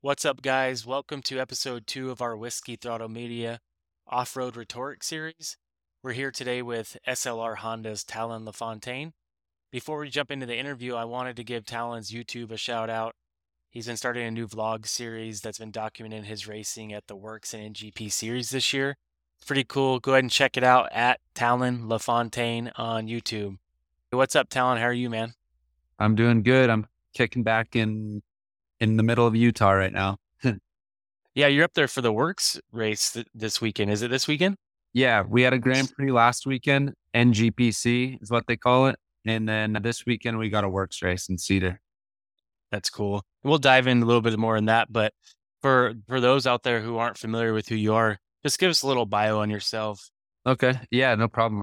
What's up, guys? Welcome to episode 2 of our Whiskey Throttle Media Off-Road Rhetoric series. We're here today with SLR Honda's Talon LaFontaine. Before we jump into the interview, I wanted to give Talon's YouTube a shout out. He's been starting a new vlog series that's been documenting his racing at the Works and NGP series this year. It's pretty cool. Go ahead and check it out at Talon LaFontaine on YouTube. What's up, Talon? How are you, man? I'm doing good. I'm kicking back in the middle of Utah right now. Yeah, you're up there for the Works race this weekend. Is it this weekend? Yeah, we had a Grand Prix last weekend. NGPC is what they call it. And then this weekend we got a works race in Cedar. That's cool. We'll dive in a little bit more in that, but for those out there who aren't familiar with who you are, just give us a little bio on yourself. Okay. Yeah, no problem.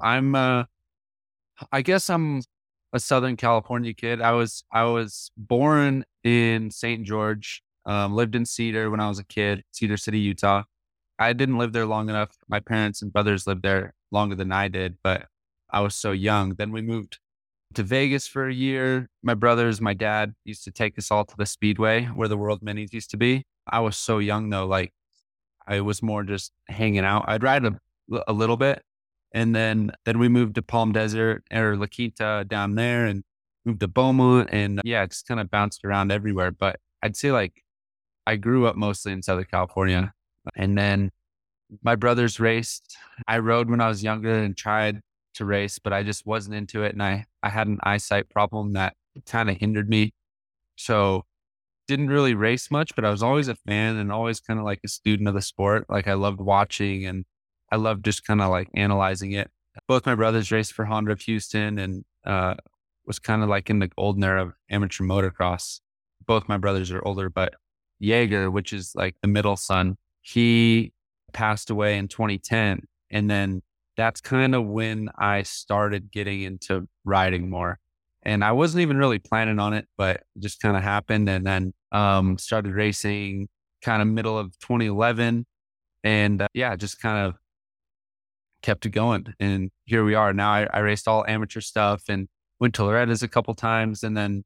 I guess I'm a Southern California kid. I was born in St. George, lived in Cedar when I was a kid, Cedar City, Utah. I didn't live there long enough. My parents and brothers lived there longer than I did, but I was so young. Then we moved to Vegas for a year. My dad used to take us all to the Speedway where the World Minis used to be. I was so young though, like I was more just hanging out. I'd ride a little bit. And then we moved to Palm Desert or La Quinta down there and moved to Beaumont and yeah, just kind of bounced around everywhere. But I'd say like I grew up mostly in Southern California. And then my brothers raced. I rode when I was younger and tried to race, but I just wasn't into it. And I had an eyesight problem that kind of hindered me. So didn't really race much, but I was always a fan and always kind of like a student of the sport. Like I loved watching and I loved just kind of like analyzing it. Both my brothers raced for Honda of Houston and was kind of like in the golden era of amateur motocross. Both my brothers are older, but Jaeger, which is like the middle son, he passed away in 2010. And then that's kind of when I started getting into riding more. And I wasn't even really planning on it, but it just kind of happened. And then started racing kind of middle of 2011. And yeah, just kind of kept it going. And here we are. Now I raced all amateur stuff and went to Loretta's a couple times and then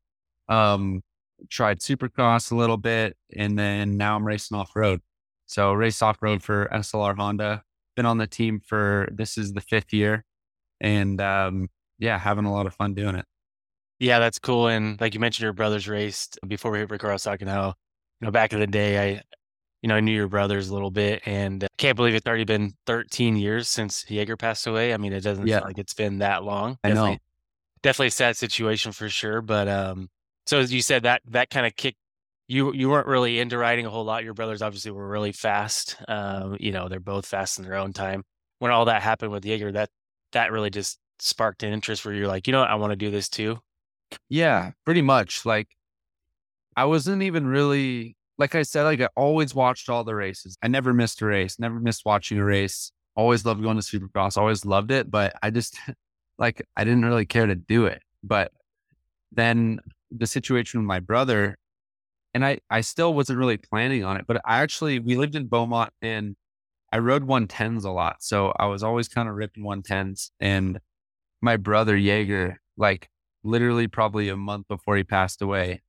tried supercross a little bit. And then now I'm racing off road. So race off road for SLR Honda. Been on the team for this is the 5th year. And yeah, having a lot of fun doing it. Yeah, that's cool. And like you mentioned, your brothers raced before we hit record. I was talking how, back in the day, I knew your brothers a little bit, and can't believe it's already been 13 years since Jaeger passed away. I mean, it doesn't Yeah, feel like it's been that long. I know. Definitely a sad situation for sure. But so as you said, that kind of kicked you weren't really into riding a whole lot. Your brothers obviously were really fast. They're both fast in their own time. When all that happened with Jaeger, that really just sparked an interest where you're like, I want to do this too. Yeah, pretty much. Like I wasn't even really, like I said, like I always watched all the races. I never missed a race, never missed watching a race. Always loved going to Supercross, always loved it. But I just, like, I didn't really care to do it. But then the situation with my brother, and I still wasn't really planning on it. But we lived in Beaumont and I rode 110s a lot. So I was always kind of ripping 110s. And my brother Jaeger, like literally probably a month before he passed away,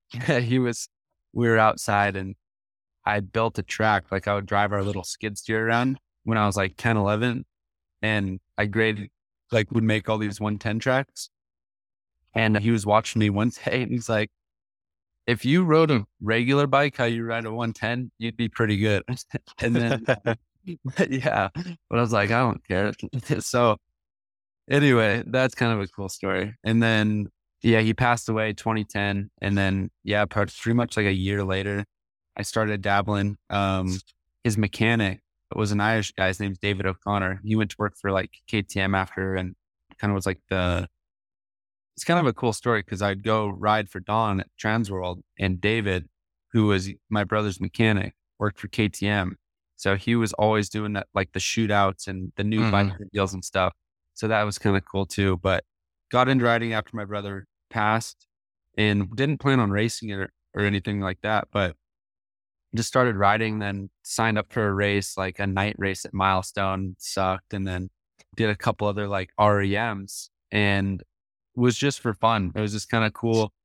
we were outside and I built a track. Like I would drive our little skid steer around when I was like 10, 11, and I graded, like would make all these 110 tracks. And he was watching me one day and he's like, if you rode a regular bike, how you ride a 110, you'd be pretty good. And then, yeah, but I was like, I don't care. So anyway, that's kind of a cool story. And then, yeah, he passed away 2010. And then, yeah, pretty much like a year later, I started dabbling. His mechanic was an Irish guy. His name's David O'Connor. He went to work for like KTM after and kind of was like it's kind of a cool story because I'd go ride for Don at Transworld and David, who was my brother's mechanic, worked for KTM. So he was always doing that, like the shootouts and the new bike Mhm. deals and stuff. So that was kind of cool too. But got into riding after my brother passed and didn't plan on racing it or anything like that. But just started riding, then signed up for a race, like a night race at Milestone, sucked, and then did a couple other like REMs and was just for fun. It was just kind of cool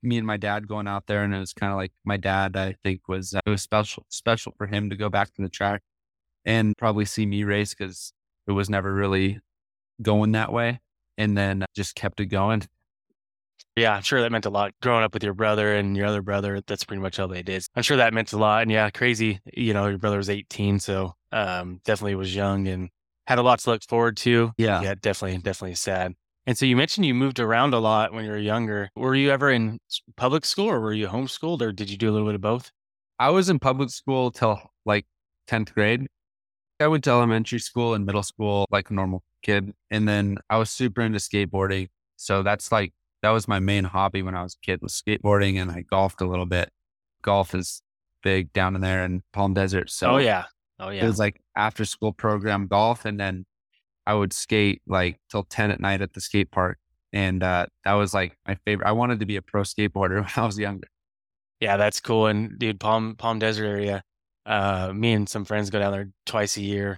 me and my dad going out there, and it was kind of like my dad, I think it was special for him to go back to the track and probably see me race because it was never really going that way. And then just kept it going. Yeah, I'm sure that meant a lot growing up with your brother and your other brother. That's pretty much all they did. I'm sure that meant a lot. And yeah, crazy. Your brother was 18, so definitely was young and had a lot to look forward to. Yeah. Yeah, definitely sad. And so you mentioned you moved around a lot when you were younger. Were you ever in public school or were you homeschooled or did you do a little bit of both? I was in public school till like 10th grade. I went to elementary school and middle school like a normal kid. And then I was super into skateboarding. So that was my main hobby when I was a kid was skateboarding, and I golfed a little bit. Golf is big down in there in Palm Desert. Oh So yeah. Oh it yeah. was like after school program golf. And then I would skate like till 10 at night at the skate park. And that was like my favorite. I wanted to be a pro skateboarder when I was younger. Yeah, that's cool. And dude, Palm Desert area, me and some friends go down there twice a year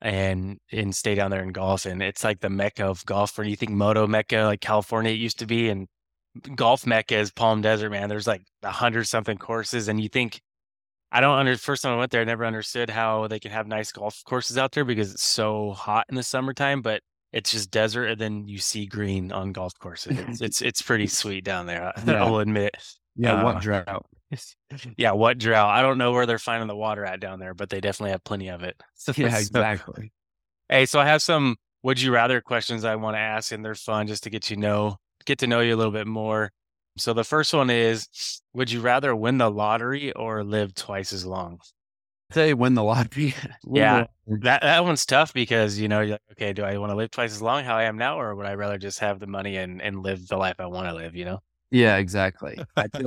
and stay down there and golf. And it's like the mecca of golf. Where you think Moto Mecca, like California it used to be, and golf mecca is Palm Desert, man. There's like 100 something courses, and you think I don't under first time I went there, I never understood how they can have nice golf courses out there because it's so hot in the summertime, but it's just desert, and then you see green on golf courses. It's pretty sweet down there. I Yeah. will admit. Yeah. What Uh, drought? yeah, what drought? I don't know where they're finding the water at down there, but they definitely have plenty of it. Yeah, So, exactly. hey, so I have some would you rather questions I want to ask, and they're fun just to get to know you a little bit more. So the first one is, would you rather win the lottery or live twice as long? Say win the lottery. Win the Yeah, lottery. that one's tough because you're like, okay, do I want to live twice as long how I am now, or would I rather just have the money and live the life I want to live, you know? Yeah, exactly.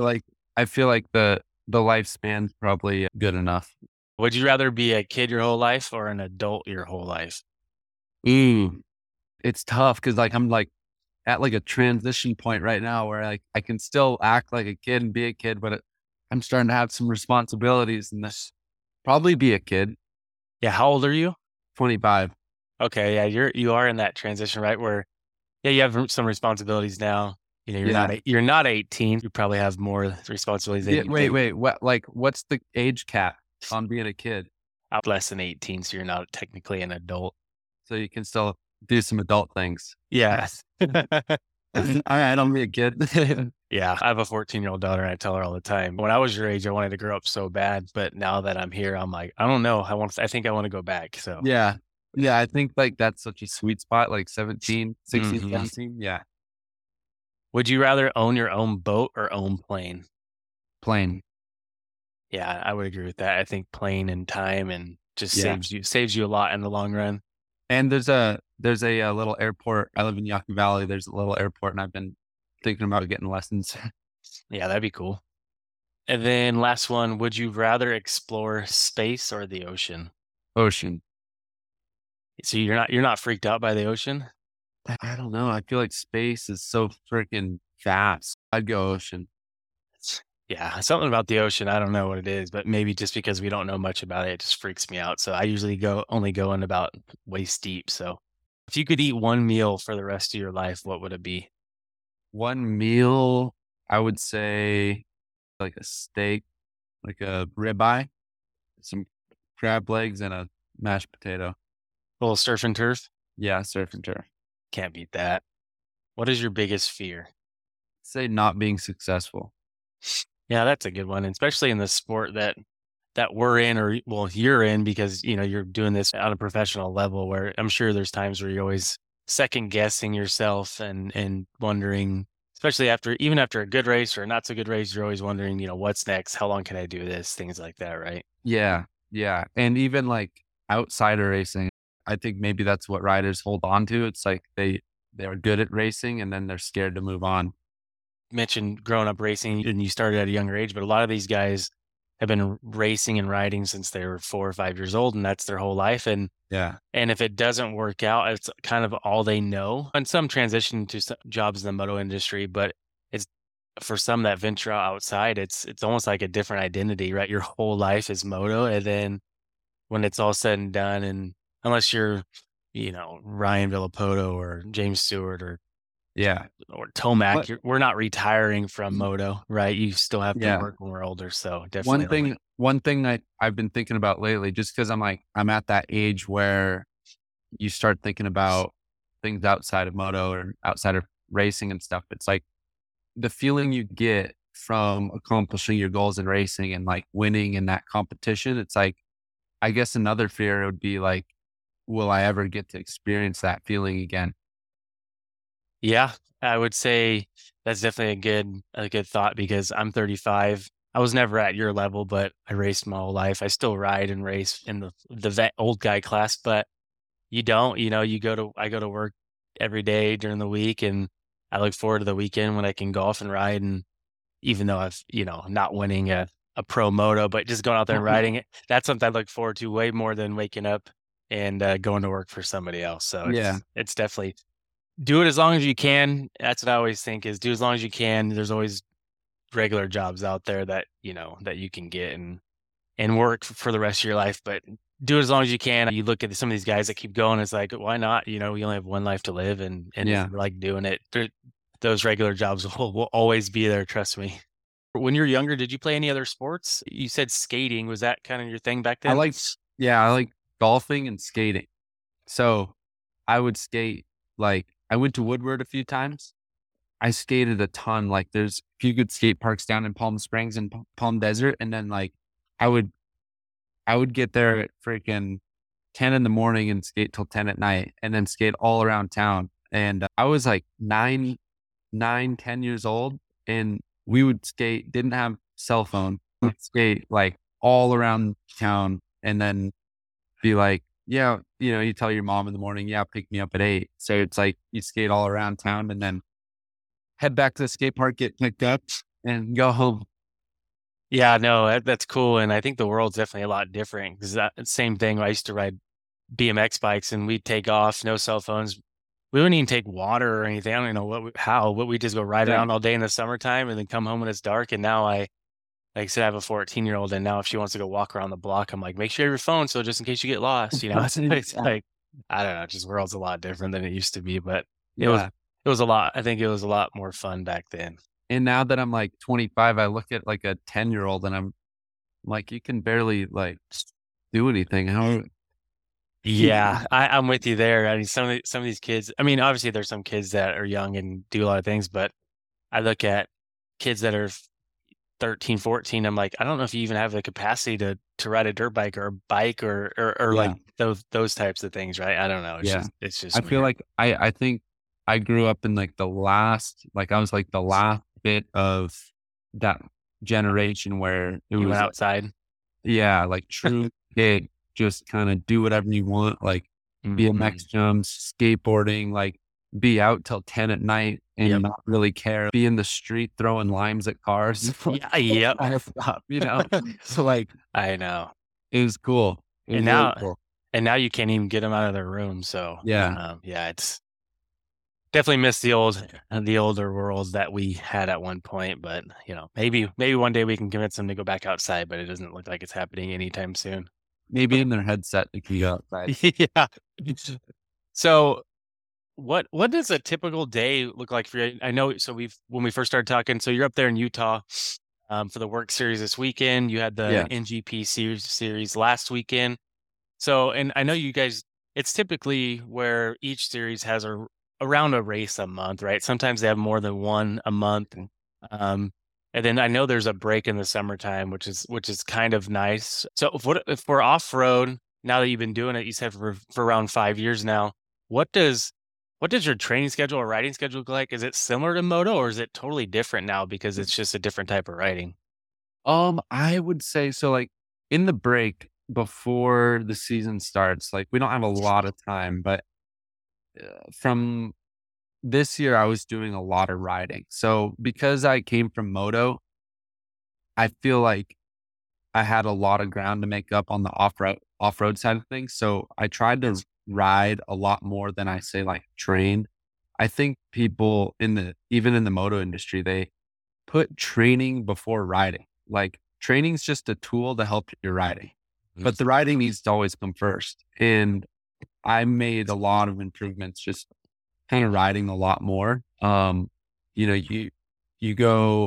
I feel like the lifespan's probably good enough. Would you rather be a kid your whole life or an adult your whole life? Mm. It's tough because like I'm like at like a transition point right now where like I can still act like a kid and be a kid, but I'm starting to have some responsibilities, and this probably be a kid. Yeah, how old are you? 25. Okay, yeah, you are in that transition, right? Where yeah, you have some responsibilities now. Yeah. You're not 18. You probably have more responsibilities than Yeah. you think. Wait. What's the age cap on being a kid? Out less than 18, so you're not technically an adult. So you can still do some adult things. Yes. All right, I'll be a kid. Yeah, I have a 14-year-old daughter and I tell her all the time. When I was your age, I wanted to grow up so bad, but now that I'm here, I'm like, I don't know. I think I want to go back. So, Yeah. Yeah, I think like that's such a sweet spot, like 17, 16, mhm. 17. Yeah. Would you rather own your own boat or own plane? Plane. Yeah, I would agree with that. I think plane and time and just Yeah. saves you a lot in the long run. And there's a little airport. I live in Yucca Valley. There's a little airport, and I've been thinking about getting lessons. Yeah, that'd be cool. And then last one, would you rather explore space or the ocean? Ocean. So you're not freaked out by the ocean? I don't know. I feel like space is so freaking vast. I'd go ocean. Yeah, something about the ocean, I don't know what it is, but maybe just because we don't know much about it, it just freaks me out. So I usually only go in about waist deep. So if you could eat one meal for the rest of your life, what would it be? One meal, I would say like a steak, like a ribeye, some crab legs, and a mashed potato. A little surf and turf? Yeah, surf and turf. Can't beat that. What is your biggest fear? Say not being successful. Yeah, that's a good one, and especially in the sport that we're in, or well, you're in because you're doing this on a professional level. Where I'm sure there's times where you're always second guessing yourself and wondering, especially even after a good race or a not so good race, you're always wondering, what's next? How long can I do this? Things like that, right? Yeah, yeah. And even like outside of racing, I think maybe that's what riders hold on to. It's like they're good at racing and then they're scared to move on. Mentioned growing up racing and you started at a younger age, but a lot of these guys have been racing and riding since they were 4 or 5 years old, and that's their whole life. Yeah. And if it doesn't work out, it's kind of all they know. And some transition to jobs in the moto industry, but it's for some that venture out outside, it's almost like a different identity, right? Your whole life is moto, and then when it's all said and done, and unless you're, Ryan Villapoto or James Stewart or Yeah. or Tomac. But We're not retiring from moto, right? You still have to yeah, work when we're older. So definitely. one thing I've been thinking about lately, just because I'm at that age where you start thinking about things outside of moto or outside of racing and stuff. It's like the feeling you get from accomplishing your goals in racing and like winning in that competition. It's like, I guess another fear would be like, will I ever get to experience that feeling again? Yeah, I would say that's definitely a good thought because I'm 35. I was never at your level, but I raced my whole life. I still ride and race in the old guy class, but you don't, I go to work every day during the week, and I look forward to the weekend when I can golf and ride. And even though I've, not winning a pro moto, but just going out there and riding it, that's something I look forward to way more than waking up and going to work for somebody else. So Yeah. it's definitely do it as long as you can. That's what I always think is do as long as you can. There's always regular jobs out there that, that you can get and work for the rest of your life, but do it as long as you can. You look at some of these guys that keep going, it's like, why not? We only have one life to live, and if Yeah. you like doing it, those regular jobs will always be there, trust me. When you're younger, did you play any other sports? You said skating. Was that kind of your thing back then? I like golfing and skating. So I would skate, like, I went to Woodward a few times. I skated a ton. Like, there's a few good skate parks down in Palm Springs and Palm Desert. And then, like, I would, I would get there at freaking 10 in the morning and skate till 10 at night and then skate all around town. And I was like 10 years old, and we would skate, didn't have cell phone, we'd skate like all around town and then be like, yeah, you tell your mom in the morning, yeah, pick me up at 8. So it's like you skate all around town and then head back to the skate park, get picked up and go home. Yeah, no, that's cool. And I think the world's definitely a lot different because that same thing. I used to ride BMX bikes and we'd take off, no cell phones. We wouldn't even take water or anything. I don't even know but we just go ride Yeah. around all day in the summertime and then come home when it's dark. And now like I said, I have a 14-year-old, and now if she wants to go walk around the block, I'm like, make sure you have your phone. So just in case you get lost, it's like, I don't know, just world's a lot different than it used to be, but it was, Yeah. it was a lot. I think it was a lot more fun back then. And now that I'm like 25, I look at like a 10-year-old and I'm like, you can barely like do anything. How? Yeah, I'm with you there. I mean, some of these kids, I mean, obviously there's some kids that are young and do a lot of things, but I look at kids that are 13, 14. I'm like, I don't know if you even have the capacity to ride a dirt bike or a bike or like Yeah. those types of things, right? I don't know. Yeah. It's I just feel weird. like I think I grew up in like I was like the last bit of that generation where it You went was like, outside. yeah, like true kid, just kind of do whatever you want, like Hmm. BMX jumps, skateboarding, like be out till 10 at night and Yep. not really care, be in the street throwing limes at cars. Yeah. Yep. Kind of stuff. So like I know. it was cool. It And was really now, cool. and now you can't even get them out of their room. So, Yeah. yeah, it's definitely miss the older worlds that we had at one point. But maybe one day we can convince them to go back outside. But it doesn't look like it's happening anytime soon. Maybe in their headset, they can go outside. Yeah. So, what does a typical day look like for you? I know. So when we first started talking, so you're up there in Utah, for the work series this weekend. You had the Yeah. NGP series last weekend. So, and I know you guys, it's typically where each series has around a race a month, right? Sometimes they have more than one a month. Um, and then I know there's a break in the summertime, which is kind of nice. So if we're off road, now that you've been doing it, you said for around 5 years now, what does what does your training schedule or riding schedule look like? Is it similar to moto or is it totally different now because it's just a different type of riding? I would say so, like, in the break before the season starts, like, we don't have a lot of time, but, from this year, I was doing a lot of riding. So, because I came from moto, I feel like I had a lot of ground to make up on the off-road side of things. So, I tried to ride a lot more than I say, like, train. I think people even in the moto industry, they put training before riding. Like, training's just a tool to help your riding, but the riding needs to always come first. And I made a lot of improvements just kind of riding a lot more. You know, you go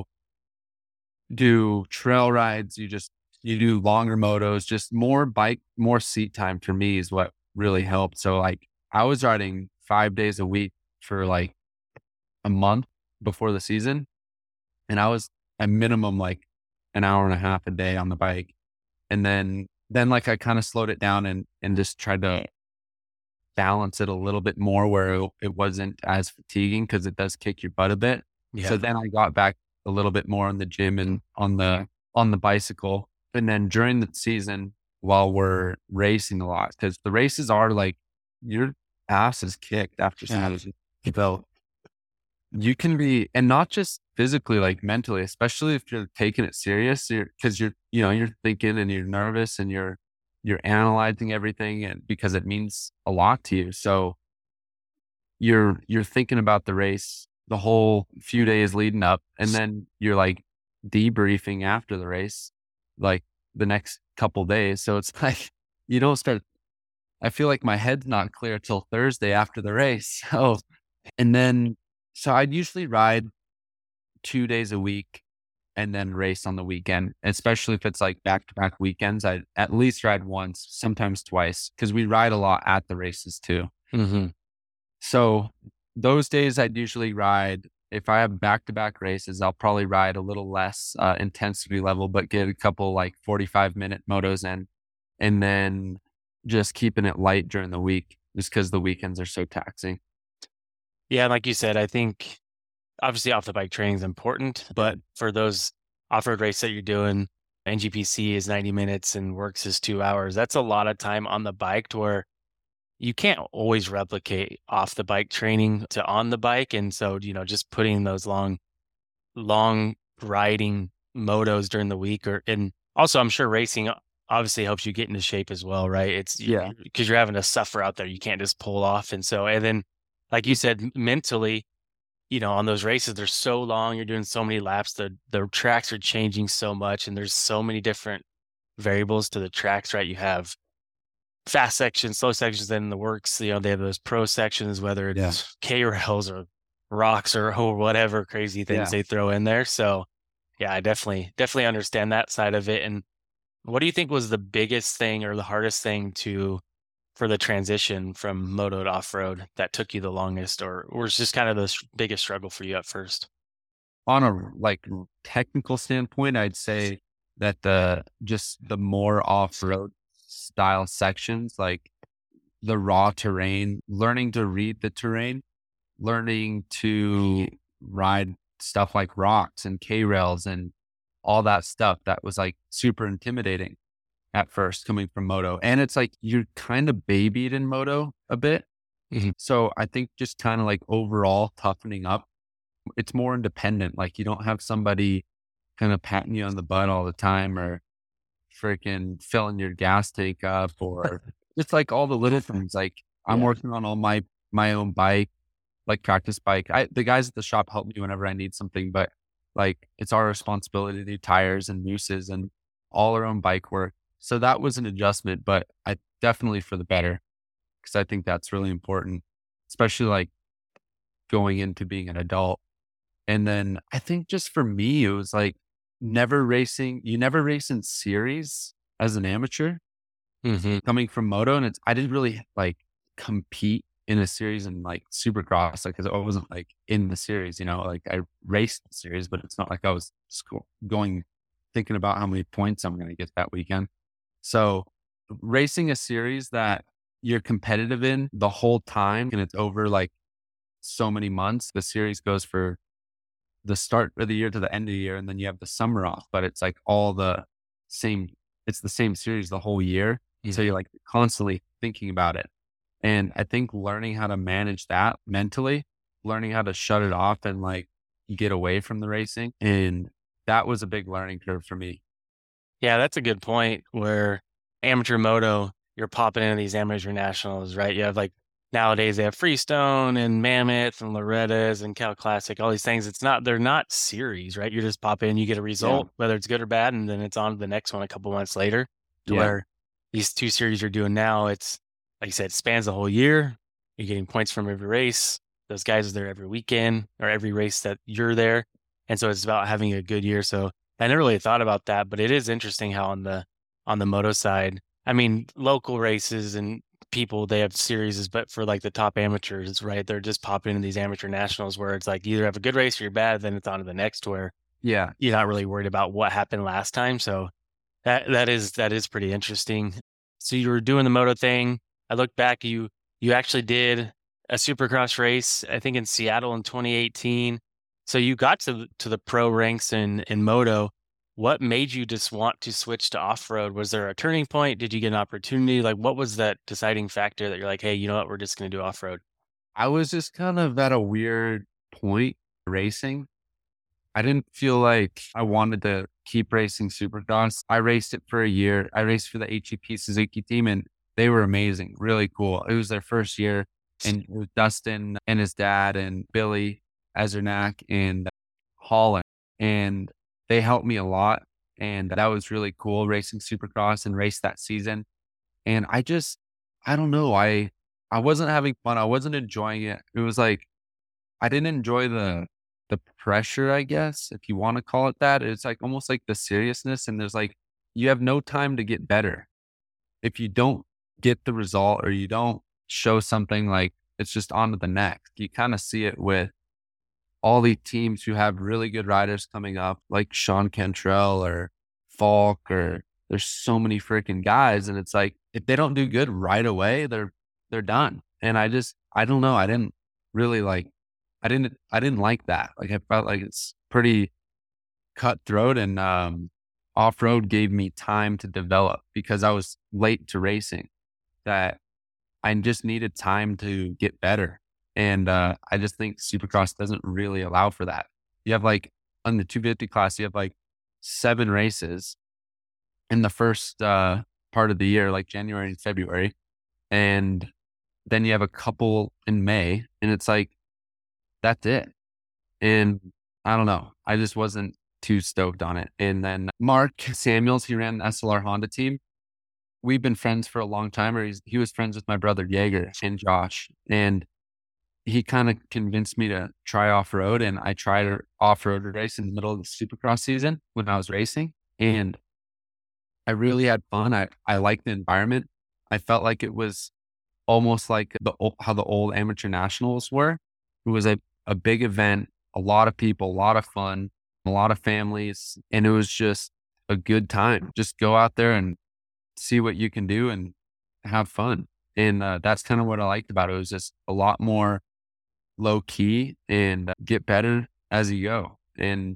do trail rides, you do longer motos, just more bike, more seat time for me is what really helped. So like I was riding 5 days a week for like a month before the season, and I was at minimum like an hour and a half a day on the bike. And then like I kind of slowed it down and just tried to balance it a little bit more where it wasn't as fatiguing because it does kick your butt a bit. So Yeah. then I got back a little bit more in the gym and on the bicycle. And then during the season, while we're racing a lot, because the races are like your ass is kicked after Saturday. So you can be, and not just physically, like mentally, especially if you're taking it serious, because you know, you're thinking and you're nervous and you're analyzing everything and because it means a lot to you. So you're thinking about the race the whole few days leading up, and then you're like debriefing after the race, like the next couple days. So it's like you don't start. I feel like my head's not clear till Thursday after the race. So and then so I'd usually ride 2 days a week and then race on the weekend, especially if it's like back to back weekends. I'd at least ride once, sometimes twice, because we ride a lot at the races too. Mm-hmm. So those days I'd usually ride. If I have back to back races, I'll probably ride a little less intensity level, but get a couple like 45-minute motos in, and then just keeping it light during the week just because the weekends are so taxing. Yeah, and like you said, I think obviously off the bike training is important, but for those off-road races that you're doing, NGPC is 90 minutes and works is 2 hours. That's a lot of time on the bike to where you can't always replicate off the bike training to on the bike. And so, just putting those long riding motos during the week and also I'm sure racing obviously helps you get into shape as well, right? It's Yeah. because you're having to suffer out there. You can't just pull off. And then, like you said, mentally, on those races, they're so long. You're doing so many laps. The tracks are changing so much, and there's so many different variables to the tracks, right? You have fast sections, slow sections, then in the works. They have those pro sections, whether Yeah. it's K rails or rocks or whatever crazy things Yeah. they throw in there. So yeah, I definitely understand that side of it. And what do you think was the biggest thing or the hardest thing for the transition from moto to off road that took you the longest, or was just kind of the biggest struggle for you at first? On a like technical standpoint, I'd say that just the more off-road style sections, like the raw terrain, learning to read the terrain, learning to ride stuff like rocks and K rails and all that stuff that was like super intimidating at first coming from moto. And it's like you're kind of babied in moto a bit. Mhm. So I think just kind of like overall toughening up, it's more independent. Like you don't have somebody kind of patting you on the butt all the time or freaking filling your gas tank up or just like all the little things. Like I'm Yeah. working on all my own bike, like practice bike. The guys at the shop help me whenever I need something, but like it's our responsibility to do tires and nooses and all our own bike work. So that was an adjustment, but I definitely for the better because I think that's really important, especially like going into being an adult. And then I think just for me, it was like you never race in series as an amateur Hmm. coming from moto. And I didn't really like compete in a series in like supercross, like, cause I wasn't like in the series, like I raced the series, but it's not like I was going, thinking about how many points I'm going to get that weekend. So racing a series that you're competitive in the whole time and it's over like so many months, the series goes for the start of the year to the end of the year, and then you have the summer off, but it's like all the same, it's the same series the whole year. So you're Hmm. like constantly thinking about it. And I think learning how to manage that mentally, learning how to shut it off and like get away from the racing. And that was a big learning curve for me. Yeah, that's a good point where amateur moto, you're popping into these amateur nationals, right? You have like nowadays they have Freestone and Mammoth and Loretta's and Cal Classic, all these things. They're not series, right? You just pop in, you get a Yeah. result, whether it's good or bad, and then it's on to the next one a couple months later. To Yeah. where these two series you're doing now, it's like you said, it spans the whole year. You're getting points from every race. those guys are there every weekend or every race that you're there. And so it's about having a good year. So I never really thought about that, but it is interesting how on the moto side, I mean, local races and people, they have series, but for like the top amateurs, right? They're just popping into these amateur nationals where it's like you either have a good race or you're bad, then it's on to the next where Yeah. you're not really worried about what happened last time. So that is pretty interesting. So you were doing the moto thing. I look back, you actually did a supercross race, I think in Seattle in 2018. So you got to the pro ranks in moto. What made you just want to switch to off-road? Was there a turning point? Did you get an opportunity? Like what was that deciding factor that you're like, hey, you know what, we're just going to do off-road? I was just kind of at a weird point racing. I didn't feel like I wanted to keep racing Supercross. I raced it for a year. I raced for the HEP Suzuki team and they were amazing, really cool. It was their first year and it was Dustin and his dad and Billy Ezernak and Holland. And they helped me a lot. And that was really cool racing Supercross and race that season. And I don't know. I wasn't having fun. I wasn't enjoying it. It was like I didn't enjoy the pressure, I guess, if you want to call it that. It's like almost like the seriousness, and there's like you have no time to get better. If you don't get the result or you don't show something, like it's just on to the next. You kind of see it with all these teams who have really good riders coming up, like Sean Cantrell or Falk, or there's so many freaking guys, and it's like if they don't do good right away, they're done. And I don't know. I didn't really like I didn't like that. Like I felt like it's pretty cutthroat and off road gave me time to develop because I was late to racing, that I just needed time to get better. And I just think Supercross doesn't really allow for that. You have like on the 250 class, you have like 7 races in the first part of the year, like January and February. And then you have a couple in May. And it's like, that's it. And I don't know. I just wasn't too stoked on it. And then Mark Samuels, he ran the SLR Honda team. We've been friends for a long time, or he was friends with my brother Jaeger and Josh. And he kind of convinced me to try off road. And I tried an off road race in the middle of the Supercross season when I was racing. And I really had fun. I liked the environment. I felt like it was almost like how the old amateur nationals were. It was a big event, a lot of people, a lot of fun, a lot of families. And it was just a good time. Just go out there and see what you can do and have fun. And that's kind of what I liked about it. It was just a lot more low key and get better as you go and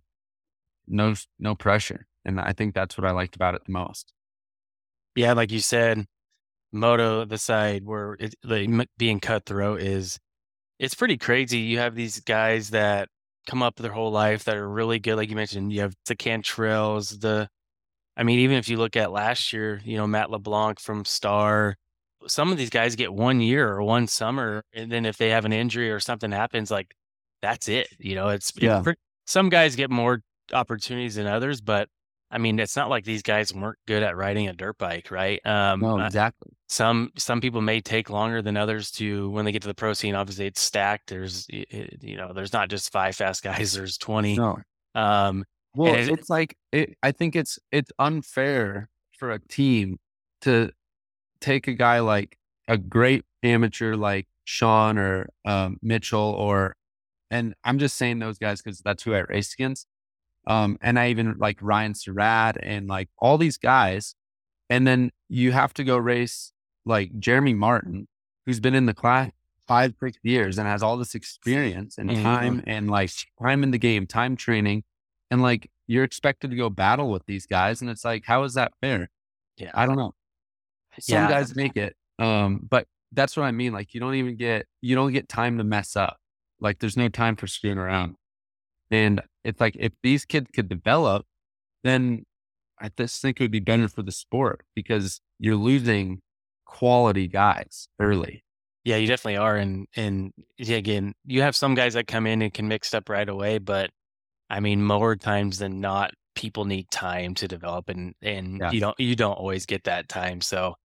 no pressure. And I think that's what I liked about it the most. Yeah, like you said, moto, the side where being cutthroat is it's pretty crazy. You have these guys that come up their whole life that are really good. Like you mentioned, you have the Cantrells, I mean, even if you look at last year, Matt LeBlanc from Star, some of these guys get 1 year or one summer. And then if they have an injury or something happens, like that's it. Yeah. Some guys get more opportunities than others, but I mean, it's not like these guys weren't good at riding a dirt bike, right? No, exactly. Some people may take longer than others to when they get to the pro scene. Obviously, it's stacked. There's not just 5 fast guys. There's 20. No. Um, Well, and it's like I think it's unfair for a team to take a guy like a great amateur like Sean or Mitchell, and I'm just saying those guys because that's who I raced against. And I even like Ryan Surratt and like all these guys. And then you have to go race like Jeremy Martin, who's been in the class 5, 6 years and has all this experience and time and like time in the game, time training. And like you're expected to go battle with these guys. And it's like, how is that fair? yeah, I don't know. Some yeah, guys make it. But that's what I mean. Like you don't get time to mess up. Like there's no time for screwing around. And it's like if these kids could develop, then I just think it would be better for the sport because you're losing quality guys early. yeah. You definitely are. And yeah, again, you have some guys that come in and can mix up right away, but I mean, more times than not, people need time to develop, and Yeah. you don't always get that time. So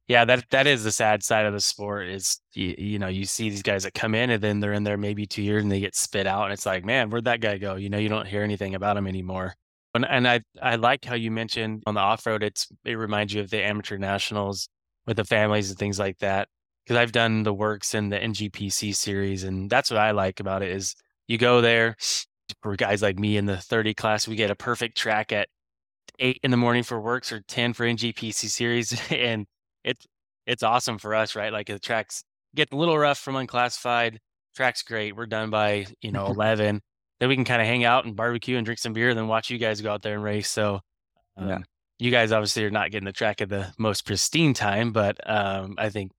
Yeah, that is the sad side of the sport is you see these guys that come in and then they're in there maybe 2 years and they get spit out and it's like, man, where'd that guy go? You don't hear anything about him anymore. And I like how you mentioned on the off-road, it reminds you of the amateur nationals with the families and things like that. Because I've done the works in the NGPC series, and that's what I like about it is you go there for guys like me in the 30 class, we get a perfect track at 8 in the morning for works or 10 for NGPC series. And it's it's awesome for us, right? Like the tracks get a little rough from unclassified. Track's great. We're done by, 11. Then we can kind of hang out and barbecue and drink some beer, then watch you guys go out there and race. So Yeah. you guys obviously are not getting the track at the most pristine time, but I think,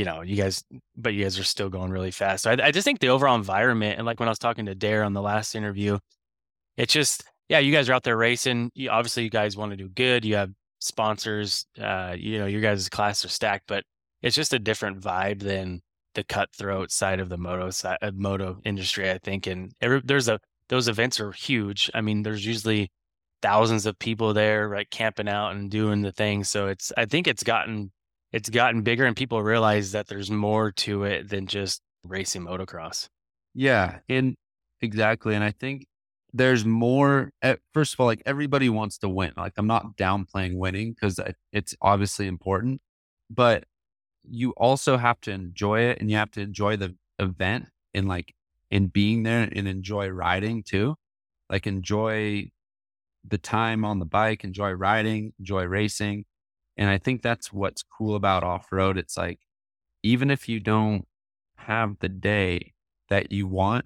you guys are still going really fast. So I just think the overall environment, and like when I was talking to Dare on the last interview, it's just, yeah, you guys are out there racing. Obviously, you guys want to do good. You have sponsors. Your guys' class are stacked, but it's just a different vibe than the cutthroat side of the moto industry, I think. And those events are huge. I mean, there's usually thousands of people there, right, camping out and doing the thing. So I think it's gotten bigger, and people realize that there's more to it than just racing motocross. Yeah. And exactly. And I think there's more, first of all, like everybody wants to win. Like I'm not downplaying winning because it's obviously important, but you also have to enjoy it and you have to enjoy the event and like in being there and enjoy riding too. Like enjoy the time on the bike, enjoy riding, enjoy racing. And I think that's what's cool about off road. It's like, even if you don't have the day that you want,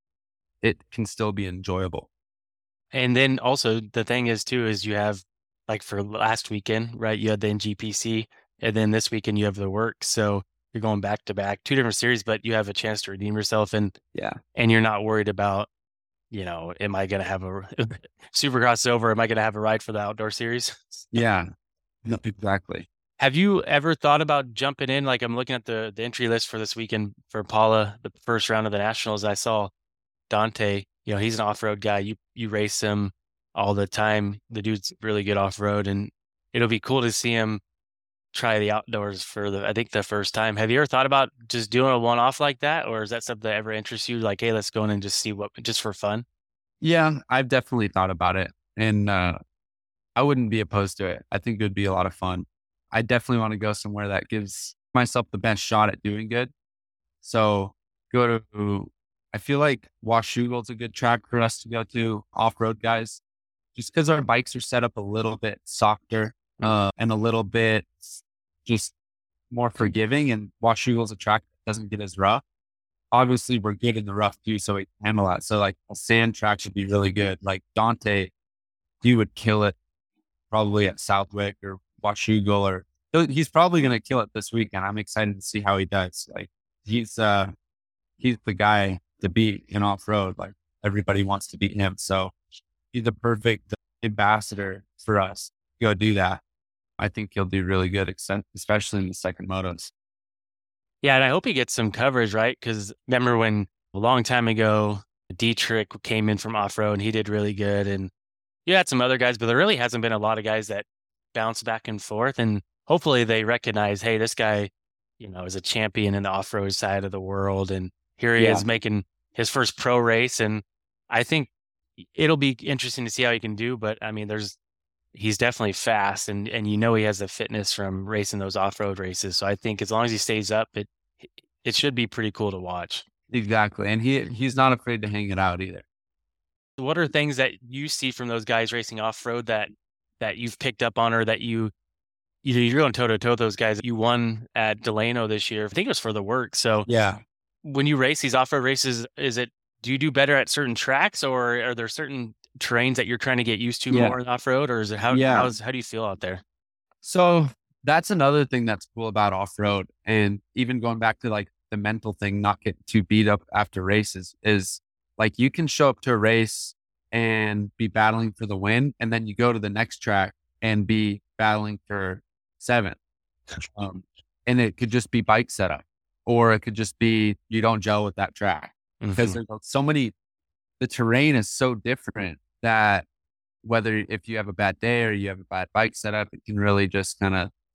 it can still be enjoyable. And then also the thing is too, is you have like for last weekend, right? You had the NGPC, and then this weekend you have the work. So you're going back to back, two different series, but you have a chance to redeem yourself, Yeah. and you're not worried about, am I going to have a Supercross over? Am I going to have a ride for the outdoor series? Yeah. No, exactly. Have you ever thought about jumping in? Like I'm looking at the entry list for this weekend for Paula, the first round of the Nationals. I saw Dante, he's an off-road guy. You race him all the time. The dude's really good off-road, and it'll be cool to see him try the outdoors for I think the first time. Have you ever thought about just doing a one-off like that, or is that something that ever interests you? Like, hey, let's go in and just see just for fun. Yeah, I've definitely thought about it and I wouldn't be opposed to it. I think it would be a lot of fun. I definitely want to go somewhere that gives myself the best shot at doing good. So go to, I feel like Washougal's a good track for us to go to, off-road guys, just because our bikes are set up a little bit softer and a little bit just more forgiving. And Washougal's a track that doesn't get as rough. Obviously, we're good in the rough too, so we can handle that. So like a sand track should be really good. Like Dante, he would kill it probably at Southwick or Washougal, or he's probably going to kill it this weekend. I'm excited to see how he does. Like he's the guy to beat in off road. Like everybody wants to beat him. So he's the perfect ambassador for us to go do that. I think he'll do really good, especially in the second motos. Yeah, and I hope he gets some coverage, right? Because remember when a long time ago, Dietrich came in from off-road and he did really good, and you had some other guys, but there really hasn't been a lot of guys that bounce back and forth. And hopefully they recognize, hey, this guy, is a champion in the off-road side of the world. And here he Yeah. is making his first pro race. And I think it'll be interesting to see how he can do. But I mean, he's definitely fast, and he has the fitness from racing those off-road races. So I think as long as he stays up, it should be pretty cool to watch. Exactly. And he's not afraid to hang it out either. What are things that you see from those guys racing off-road that you've picked up on, or that you're going toe to toe with those guys? You won at Delano this year. I think it was for the work. So Yeah. when you race these off-road races, do you do better at certain tracks, or are there certain terrains that you're trying to get used to Yeah. more in off-road, or is it how Yeah. how do you feel out there? So that's another thing that's cool about off road. And even going back to like the mental thing, not getting too beat up after races is like you can show up to a race and be battling for the win. And then you go to the next track and be battling for seventh. Um, and it could just be bike setup, or it could just be you don't gel with that track because Mhm. there's so many, the terrain is so different that whether if you have a bad day or you have a bad bike setup, it can really just kind of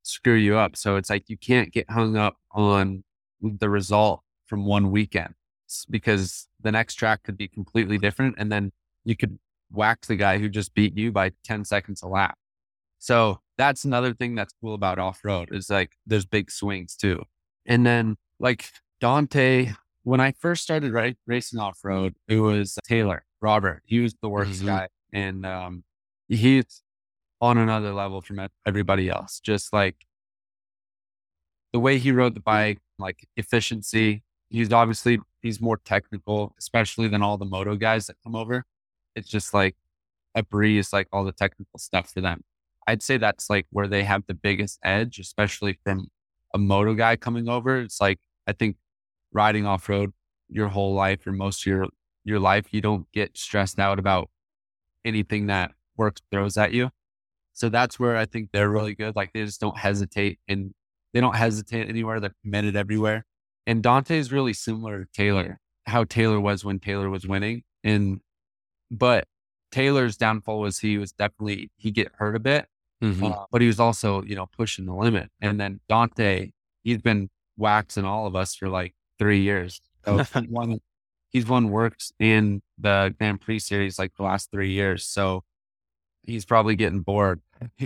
screw you up. So it's like you can't get hung up on the result from one weekend because the next track could be completely different. And then you could whack the guy who just beat you by 10 seconds a lap. So that's another thing that's cool about off road is like there's big swings too. And then like Dante, when I first started racing off road, it was Taylor Robert. He was the worst guy. And he's on another level from everybody else. Just like the way he rode the bike, like efficiency. He's more technical, especially than all the moto guys that come over. It's just like a breeze, like all the technical stuff for them. I'd say that's like where they have the biggest edge, especially from a moto guy coming over. It's like, I think riding off road your whole life or most of your life, you don't get stressed out about anything that work throws at you. So that's where I think they're really good. Like they just don't hesitate and they don't hesitate anywhere. They're committed everywhere. And Dante is really similar to Taylor, how Taylor was when Taylor was winning. But Taylor's downfall was he get hurt a bit, but he was also, pushing the limit. And then Dante, he's been waxing all of us for like 3 years. So he's won works in the Grand Prix series like the last 3 years. So he's probably getting bored.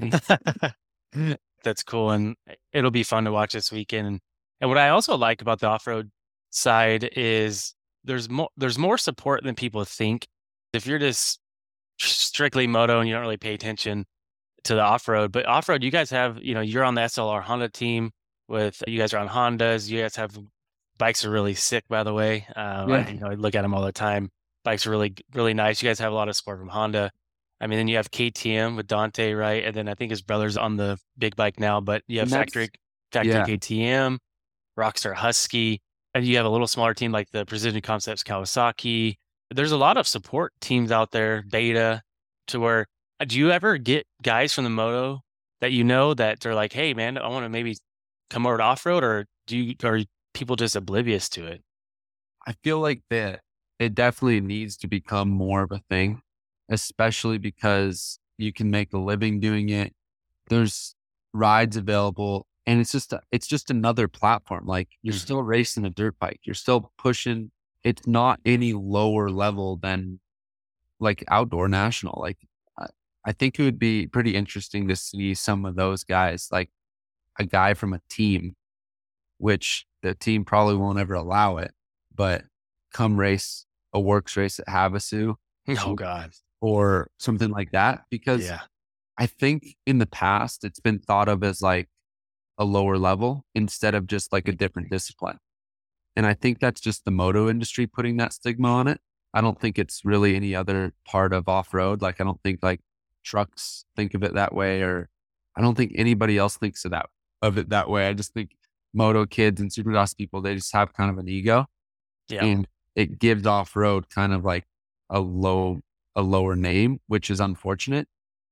That's cool. And it'll be fun to watch this weekend. And what I also like about the off-road side is there's more support than people think. If you're just strictly moto and you don't really pay attention to the off-road, but off-road, you guys have, you're on the SLR Honda team you guys are on Hondas. You guys have bikes are really sick, by the way. I look at them all the time. Bikes are really, really nice. You guys have a lot of support from Honda. I mean, then you have KTM with Dante, right? And then I think his brother's on the big bike now, but you have Factory KTM, Rockstar Husky, and you have a little smaller team like the Precision Concepts Kawasaki. There's a lot of support teams out there, Beta, to where, do you ever get guys from the moto that that they're like, hey man, I want to maybe come over to off-road, or are people just oblivious to it? I feel like that it definitely needs to become more of a thing, especially because you can make a living doing it. There's rides available and it's just another platform. Like you're still racing a dirt bike. You're still pushing. It's not any lower level than like outdoor national. Like I think it would be pretty interesting to see some of those guys, like a guy from a team, which the team probably won't ever allow it, but come race a works race at Havasu. Oh God. Or something like that. Because I think in the past, it's been thought of as like a lower level instead of just like a different discipline. And I think that's just the moto industry putting that stigma on it. I don't think it's really any other part of off-road. Like, I don't think like trucks think of it that way, or I don't think anybody else thinks of it that way. I just think moto kids and supercross people, they just have kind of an ego. Yeah. And it gives off-road kind of like a lower name, which is unfortunate.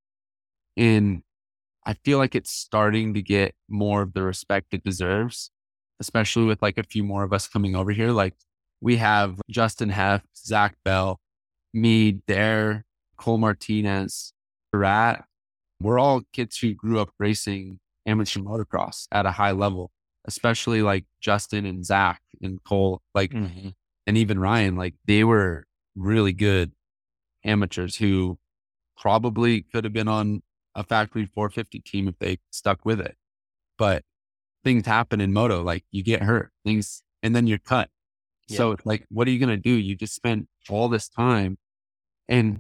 And I feel like it's starting to get more of the respect it deserves, especially with like a few more of us coming over here. Like we have Justin Heff, Zach Bell, me, Dare, Cole Martinez, Rat. We're all kids who grew up racing amateur motocross at a high level, especially like Justin and Zach and Cole, like, and even Ryan, like they were really good amateurs who probably could have been on a factory 450 team if they stuck with it. But things happen in moto, like you get hurt, and then you're cut. Yeah. So it's like, what are you going to do? You just spent all this time in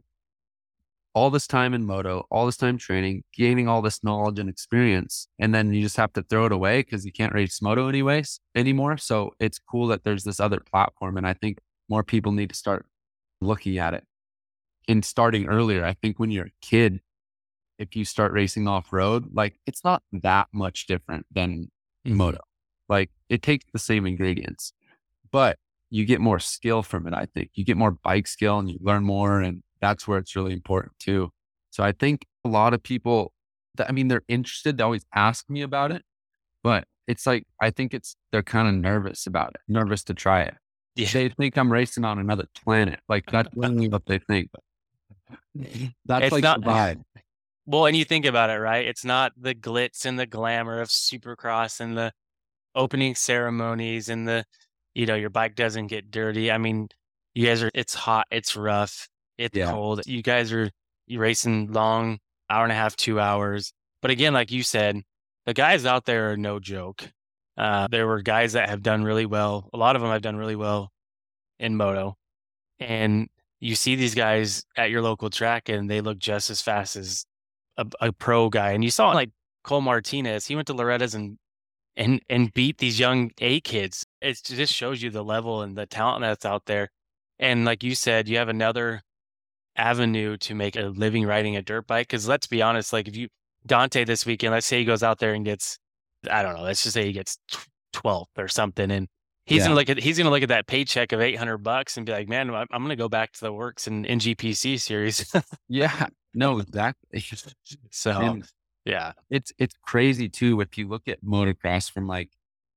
moto, all this time training, gaining all this knowledge and experience. And then you just have to throw it away because you can't race moto anymore. So it's cool that there's this other platform. And I think more people need to start looking at it and starting earlier. I think when you're a kid, if you start racing off road, like it's not that much different than moto. Like it takes the same ingredients, but you get more skill from it. I think you get more bike skill and you learn more, and that's where it's really important too. So I think a lot of people they're interested. They always ask me about it, but it's like, I think they're kind of nervous about it, nervous to try it. Yeah. They think I'm racing on another planet. Like that's really what they think. That's it's like the vibe. Well, and you think about it, right? It's not the glitz and the glamour of Supercross and the opening ceremonies and your bike doesn't get dirty. I mean, you guys it's hot, it's rough, it's Yeah. cold. You racing long, hour and a half, 2 hours. But again, like you said, the guys out there are no joke. There were guys that have done really well. A lot of them have done really well in moto. And you see these guys at your local track and they look just as fast as a pro guy. And you saw like Cole Martinez, he went to Loretta's and beat these young A kids. It just shows you the level and the talent that's out there. And like you said, you have another avenue to make a living riding a dirt bike. Because let's be honest, like if you Dante this weekend, let's say he goes out there and gets, I don't know, let's just say he gets 12th or something, and Yeah. he's gonna look at that paycheck of $800 and be like, man, I'm gonna go back to the works in NGPC series. Yeah. No, exactly. So And yeah, it's crazy too if you look at motocross from like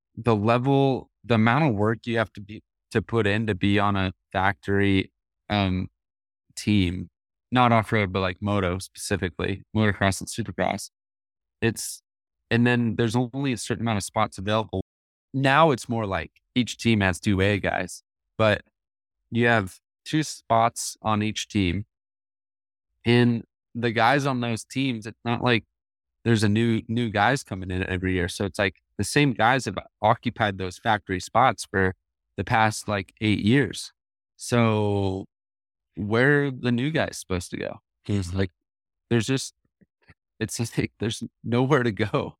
the amount of work you have to put in to be on a factory um team, not off road, but like moto specifically, motocross and supercross. It's and then there's only a certain amount of spots available. Now it's more like each team has two A guys, but you have two spots on each team. And the guys on those teams, it's not like there's a new guys coming in every year. So it's like the same guys have occupied those factory spots for the past like 8 years. So where are the new guys supposed to go? Because like there's just it's just like there's nowhere to go.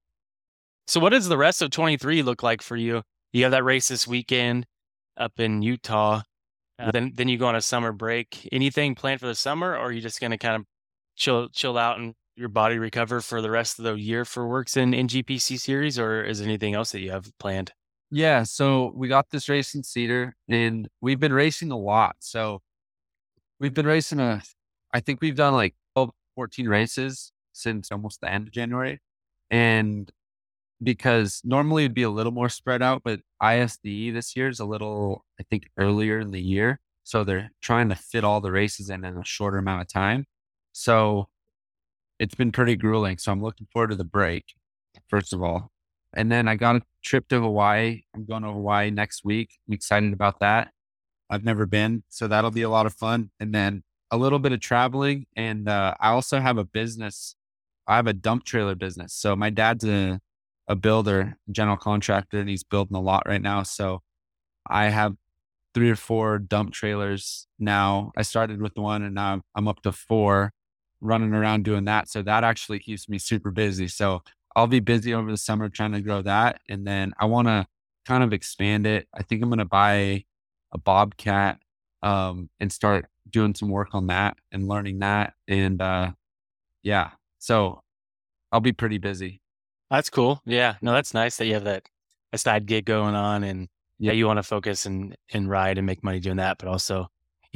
so what does the rest of 23 look like for you? You have that race this weekend up in Utah. Then you go on a summer break. Anything planned for the summer, or are you just gonna kind of chill out and your body recover for the rest of the year for works in NGPC series, or is there anything else that you have planned? Yeah, so we got this race in Cedar and we've been racing a lot. So we've been racing I think we've done like 12, 14 races since almost the end of January. And because normally it'd be a little more spread out, but ISDE this year is a little, I think, earlier in the year. So they're trying to fit all the races in a shorter amount of time. So it's been pretty grueling. So I'm looking forward to the break, first of all. And then I got a trip to Hawaii. I'm going to Hawaii next week. I'm excited about that. I've never been, so that'll be a lot of fun. And then a little bit of traveling. And I also have a business. I have a dump trailer business. So my dad's a builder, general contractor, and he's building a lot right now. So I have 3 or 4 dump trailers now. I started with one and now I'm up to 4 running around doing that. So that actually keeps me super busy. So I'll be busy over the summer trying to grow that. And then I want to kind of expand it. I think I'm going to buy a Bobcat and start doing some work on that and learning that. And yeah, so I'll be pretty busy. That's cool. Yeah, no, that's nice that you have that a side gig going on, and Yeah. you want to focus and ride and make money doing that, but also,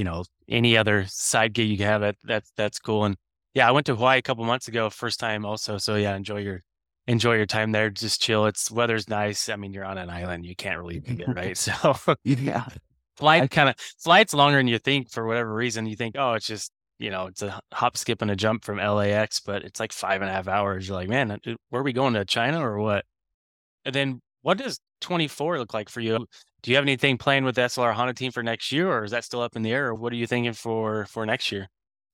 any other side gig you can have, that's cool. And yeah, I went to Hawaii a couple months ago, first time also. So yeah, enjoy your time there. Just chill. It's weather's nice. I mean, you're on an island, you can't really beat it, right? So Yeah. I, flight's longer than you think for whatever reason. You think, oh, it's just, it's a hop, skip, and a jump from LAX, but it's like 5.5 hours. You're like, man, where are we going, to China or what? And then what does 24 look like for you? Do you have anything planned with the SLR Honda team for next year, or is that still up in the air? Or what are you thinking for next year?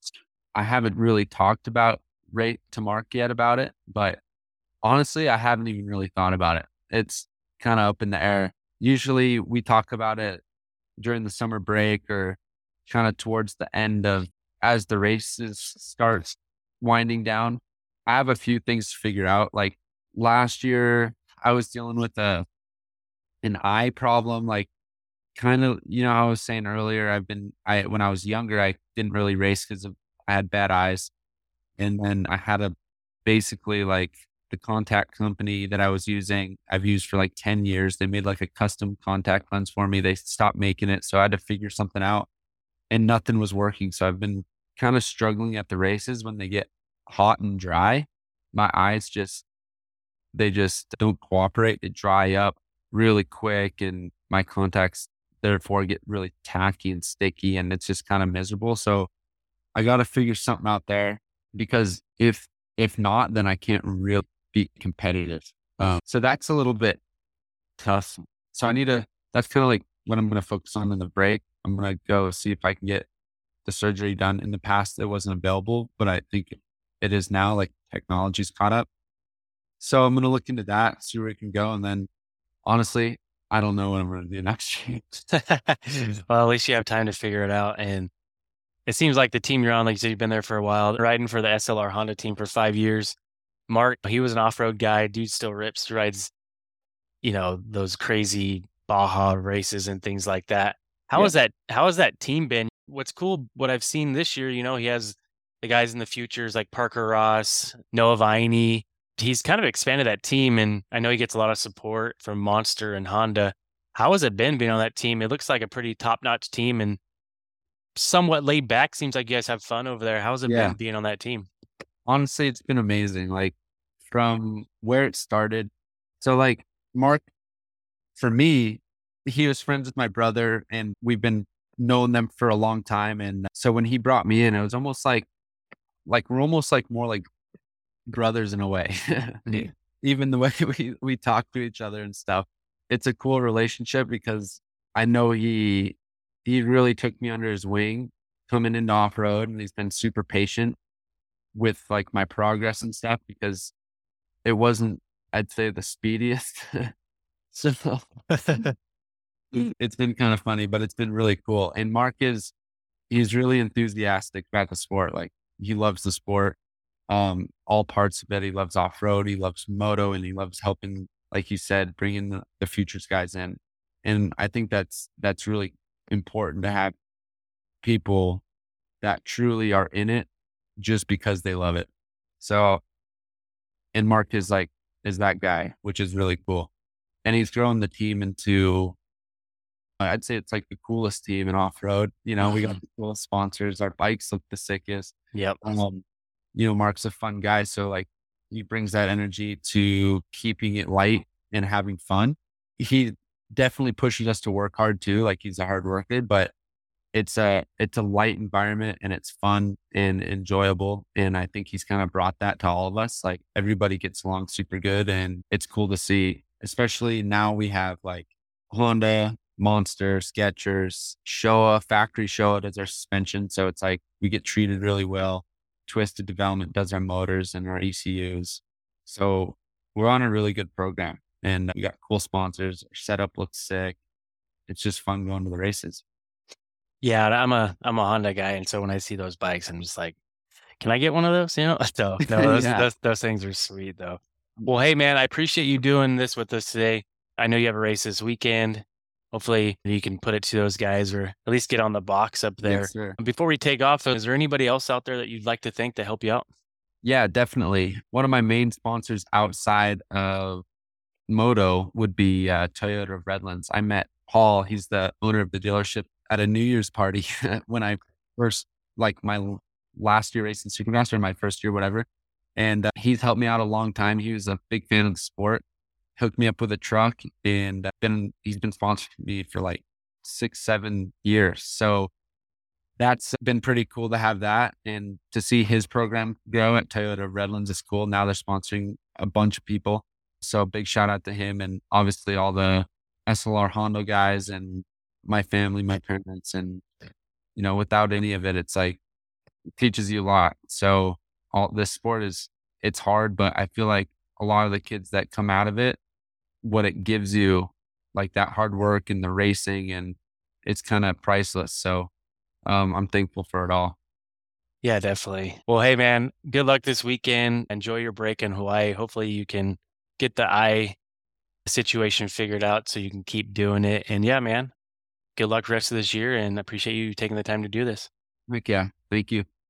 I haven't really talked about rate to mark yet about it, but honestly, I haven't even really thought about it. It's kind of up in the air. Usually we talk about it during the summer break or kind of towards the end of as the races starts winding down. I have a few things to figure out. Like last year, I was dealing with an eye problem. Like kind of, I was saying earlier, I when I was younger, I didn't really race because I had bad eyes, and then I had a basically like the contact company that I was using, I've used for like 10 years. They made like a custom contact lens for me. They stopped making it. So I had to figure something out and nothing was working. So I've been kind of struggling at the races when they get hot and dry. My eyes they just don't cooperate. They dry up really quick and my contacts therefore get really tacky and sticky and it's just kind of miserable. So I got to figure something out there. because if not, then I can't really be competitive. So that's a little bit tough. So I need to. That's kind of like what I'm going to focus on in the break. I'm going to go see if I can get the surgery done. In the past, it wasn't available, but I think it is now. Like technology's caught up. So I'm going to look into that, see where it can go, and then honestly, I don't know what I'm going to do next year. Well, at least you have time to figure it out. And it seems like the team you're on, like you said, you've been there for a while, riding for the SLR Honda team for 5 years. Mark, he was an off-road guy. Dude still rips, rides, those crazy Baja races and things like that. Yeah. How has that team been? What's cool, what I've seen this year, he has the guys in the futures like Parker Ross, Noah Viney. He's kind of expanded that team, and I know he gets a lot of support from Monster and Honda. How has it been being on that team? It looks like a pretty top-notch team and somewhat laid back. Seems like you guys have fun over there. How's it Yeah. been being on that team? Honestly, it's been amazing. Like from where it started. So like Mark, for me, he was friends with my brother and we've been knowing them for a long time. And so when he brought me in, it was almost like we're almost like more like brothers in a way. Yeah. Even the way we talk to each other and stuff. It's a cool relationship because I know he really took me under his wing coming into off road and he's been super patient with like my progress and stuff because it wasn't, I'd say, the speediest. So it's been kind of funny, but it's been really cool. And Mark he's really enthusiastic about the sport. Like he loves the sport, all parts of it. He loves off road, he loves moto, and he loves helping, like you said, bringing the futures guys in. And I think that's really important to have people that truly are in it just because they love it. So, and Mark is that guy, which is really cool. And he's grown the team into, I'd say it's like the coolest team in off road. We got the coolest sponsors. Our bikes look the sickest. Yep. Mark's a fun guy. So like he brings that energy to keeping it light and having fun. He definitely pushes us to work hard too. Like he's a hard worker, but it's a light environment and it's fun and enjoyable. And I think he's kind of brought that to all of us. Like everybody gets along super good and it's cool to see, especially now we have like Honda, Monster, Skechers, Showa, factory Showa does our suspension. So it's like we get treated really well. Twisted Development does our motors and our ECUs. So we're on a really good program and we got cool sponsors. Our setup looks sick. It's just fun going to the races. Yeah, I'm a Honda guy, and so when I see those bikes, I'm just like, can I get one of those? So no, those Yeah. those things are sweet though. Well, hey man, I appreciate you doing this with us today. I know you have a race this weekend. Hopefully you can put it to those guys or at least get on the box up there. Yes, sir. Before we take off, is there anybody else out there that you'd like to thank to help you out? Yeah, definitely. One of my main sponsors outside of Moto would be Toyota of Redlands. I met Paul. He's the owner of the dealership at a New Year's party when I first, like last year racing Supermaster, my first year, whatever. And he's helped me out a long time. He was a big fan of the sport, hooked me up with a truck, and he's been sponsoring me for like 6, 7 years. So that's been pretty cool to have that and to see his program grow at Toyota of Redlands is cool. Now they're sponsoring a bunch of people. So big shout out to him and obviously all the SLR Honda guys and my family, my parents. And, without any of it, it's like, it teaches you a lot. So all this sport it's hard, but I feel like a lot of the kids that come out of it, what it gives you, like that hard work and the racing and it's kind of priceless. So, I'm thankful for it all. Yeah, definitely. Well, hey man, good luck this weekend. Enjoy your break in Hawaii. Hopefully you can get the eye situation figured out so you can keep doing it. And yeah, man, good luck rest of this year and appreciate you taking the time to do this. Heck yeah. Thank you.